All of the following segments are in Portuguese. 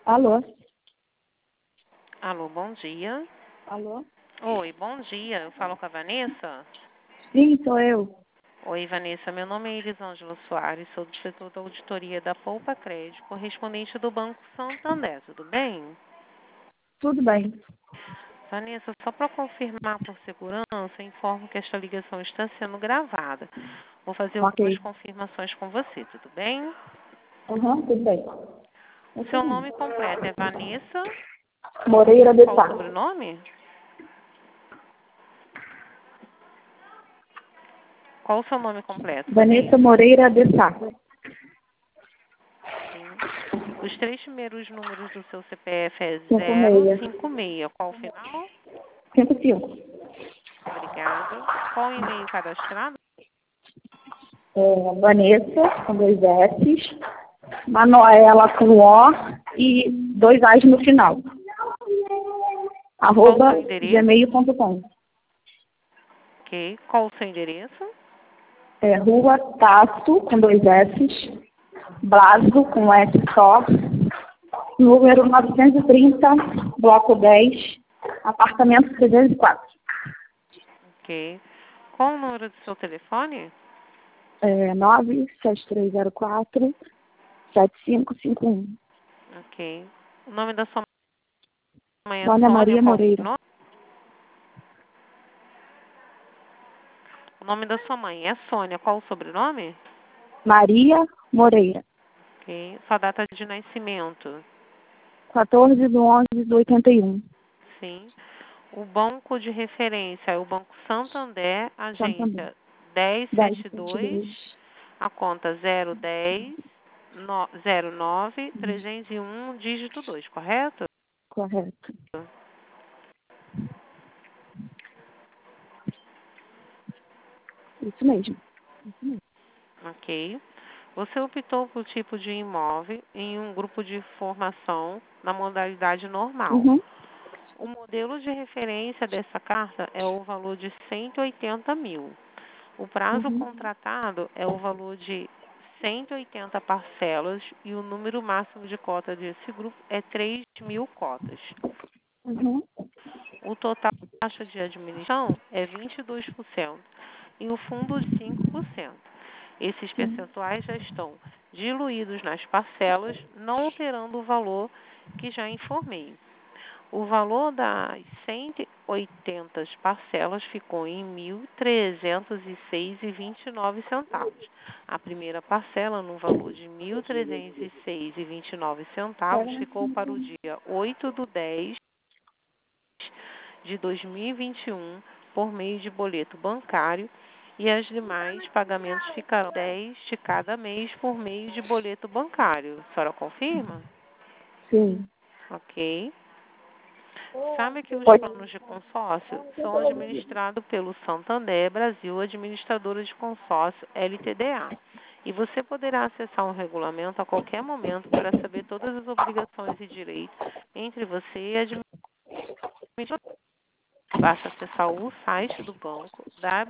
Alô? Alô, bom dia. Alô? Oi, bom dia. Eu falo com a Vanessa? Sim, sou eu. Oi, Vanessa. Meu nome é Elisângela Soares, sou do setor da auditoria da Poupa Crédito, correspondente do Banco Santander. Tudo bem? Tudo bem. Vanessa, só para confirmar por segurança, informo que esta ligação está sendo gravada. Vou fazer algumas Ok. confirmações com você, tudo bem? Tudo bem. O seu nome completo é Vanessa. Moreira de Qual o Sá. sobrenome? Qual o seu nome completo, Vanessa Vanessa? Moreira de Sá. Sim. Os 3 primeiros números do seu CPF é 56. 056. Qual o final? 55. Obrigada. Qual o e-mail cadastrado? Vanessa, com 2 S. Manoela com O e 2 A's no final. Qual o seu @ endereço? gmail.com. Ok. Qual o seu endereço? Rua Tasso, com 2 S. Blaso, com S só. Número 930, bloco 10, apartamento 304. Ok. Qual o número do seu telefone? 97304-7551. Ok. O nome da sua mãe é Sônia Sônia. Maria Qual o Moreira. sobrenome? O nome da sua mãe é Sônia. Qual o sobrenome? Maria Moreira. Ok. Sua data de nascimento? 14/11/81. Sim. O banco de referência é o Banco Santander, Santander. agência 1072, 10/22. a conta 010 09 301, dígito 2, correto? Correto. Isso mesmo. Ok. Você optou por tipo de imóvel em um grupo de formação na modalidade normal. Uhum. O modelo de referência dessa carta é o valor de 180 mil. O prazo Uhum. contratado é o valor de 180 parcelas e o número máximo de cota desse grupo é 3.000 cotas. Uhum. O total da taxa de administração é 22% e o fundo de 5%. Esses Sim. percentuais já estão diluídos nas parcelas, não alterando o valor que já informei. O valor das 180 parcelas ficou em R$ 1.306,29. A primeira parcela, no valor de R$ 1.306,29, ficou para o dia 8/10 de 2021 por meio de boleto bancário e as demais pagamentos ficarão 10 de cada mês por meio de boleto bancário. A senhora confirma? Sim. Ok. Sabe que os Pode. planos de consórcio são administrados pelo Santander Brasil Administradora de Consórcio LTDA. E você poderá acessar um regulamento a qualquer momento para saber todas as obrigações e direitos entre você e a administradora. Basta acessar o site do banco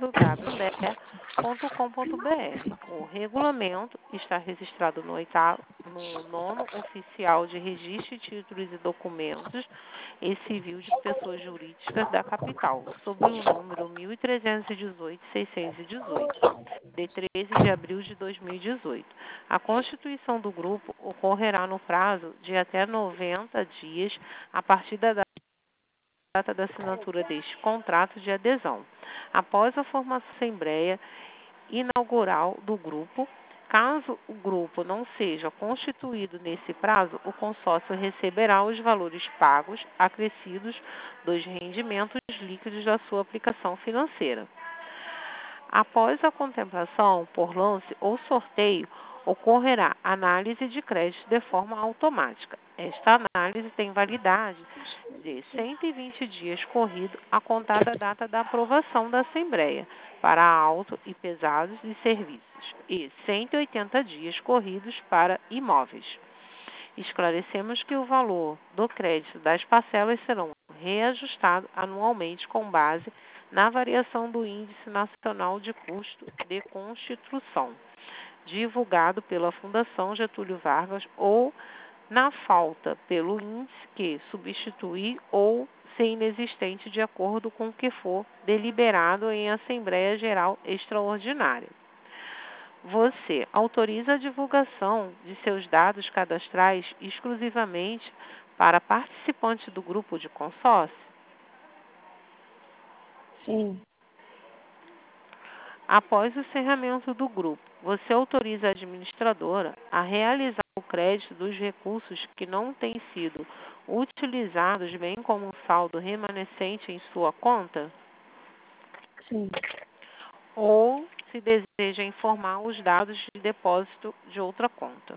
www.santander.com.br. O regulamento está registrado no nono oficial de registro de títulos e documentos e civil de pessoas jurídicas da capital, sob o número 1318-618, de 13 de abril de 2018. A constituição do grupo ocorrerá no prazo de até 90 dias a partir da data da assinatura deste contrato de adesão. Após a formação da Assembleia Inaugural do grupo, caso o grupo não seja constituído nesse prazo, o consórcio receberá os valores pagos acrescidos dos rendimentos líquidos da sua aplicação financeira. Após a contemplação por lance ou sorteio, ocorrerá análise de crédito de forma automática. Esta análise tem validade de 120 dias corrido a contar da data da aprovação da Assembleia para auto e pesados de serviços e 180 dias corridos para imóveis. Esclarecemos que o valor do crédito das parcelas serão reajustado anualmente com base na variação do Índice Nacional de Custo de Construção, divulgado pela Fundação Getúlio Vargas ou Na falta, pelo índice que substituir ou ser inexistente de acordo com o que for deliberado em Assembleia Geral Extraordinária. Você autoriza a divulgação de seus dados cadastrais exclusivamente para participantes do grupo de consórcio? Sim. Após o encerramento do grupo, você autoriza a administradora a realizar o crédito dos recursos que não têm sido utilizados, bem como o saldo remanescente em sua conta? Sim. Ou se deseja informar os dados de depósito de outra conta?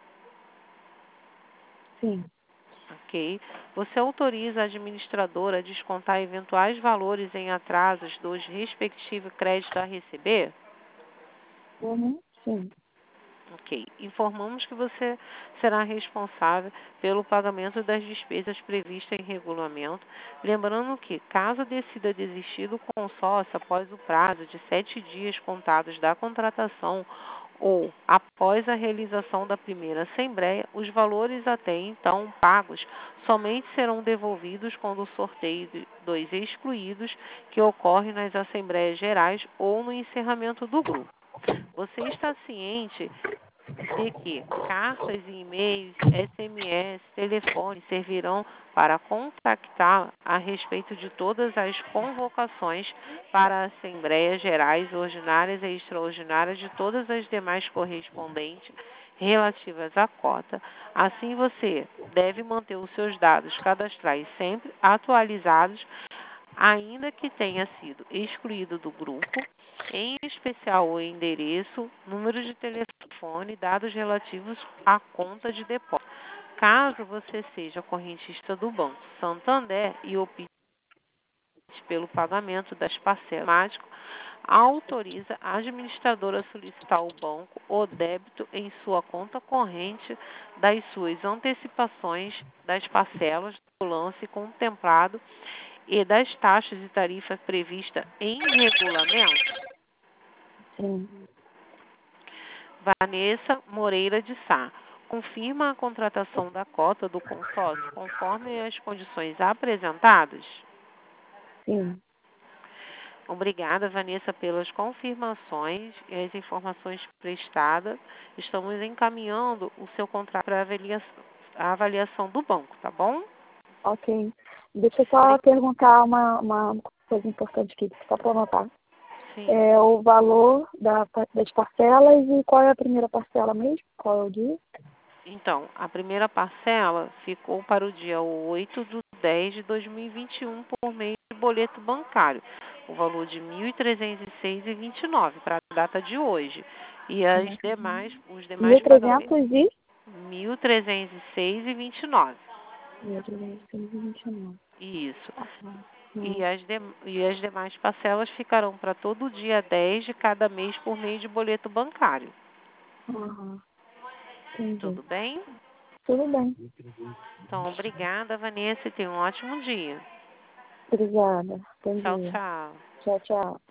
Sim. Ok. Você autoriza a administradora a descontar eventuais valores em atrasos dos respectivos créditos a receber? Uhum. Sim. Ok. Informamos que você será responsável pelo pagamento das despesas previstas em regulamento, lembrando que, caso decida desistir do consórcio após o prazo de 7 dias contados da contratação ou após a realização da primeira assembleia, os valores até então pagos somente serão devolvidos quando o sorteio dos excluídos, que ocorre nas assembleias gerais ou no encerramento do grupo. Você está ciente de que cartas e e-mails, SMS, telefone servirão para contactar a respeito de todas as convocações para assembleias gerais, ordinárias e extraordinárias de todas as demais correspondentes relativas à cota. Assim, você deve manter os seus dados cadastrais sempre atualizados, ainda que tenha sido excluído do grupo, em especial o endereço, número de telefone e dados relativos à conta de depósito. Caso você seja correntista do Banco Santander e opte pelo pagamento das parcelas automático, autoriza a administradora a solicitar ao banco o débito em sua conta corrente das suas antecipações das parcelas do lance contemplado e das taxas e tarifas previstas em regulamento. Sim. Vanessa Moreira de Sá. Confirma a contratação da cota do consórcio conforme as condições apresentadas? Sim. Obrigada, Vanessa, pelas confirmações e as informações prestadas. Estamos encaminhando o seu contrato para a avaliação do banco, tá bom? Ok. Deixa eu só perguntar uma coisa importante aqui, só para anotar. Sim. É o valor das parcelas e qual é a primeira parcela mesmo? Qual é o dia? Então, a primeira parcela ficou para o dia 8/10/2021 por meio de boleto bancário, o valor de R$ 1.306,29 para a data de hoje. E os demais pagamentos, 1.300 e? R$ 1.306,29. 1.329. Isso. Hum. E as demais parcelas ficarão para todo dia 10 de cada mês por meio de boleto bancário. Aham. Entendi. Tudo bem? Tudo bem. Então, obrigada, Vanessa, e tenha um ótimo dia. Obrigada. Bom Tchau, dia. tchau. Tchau, tchau.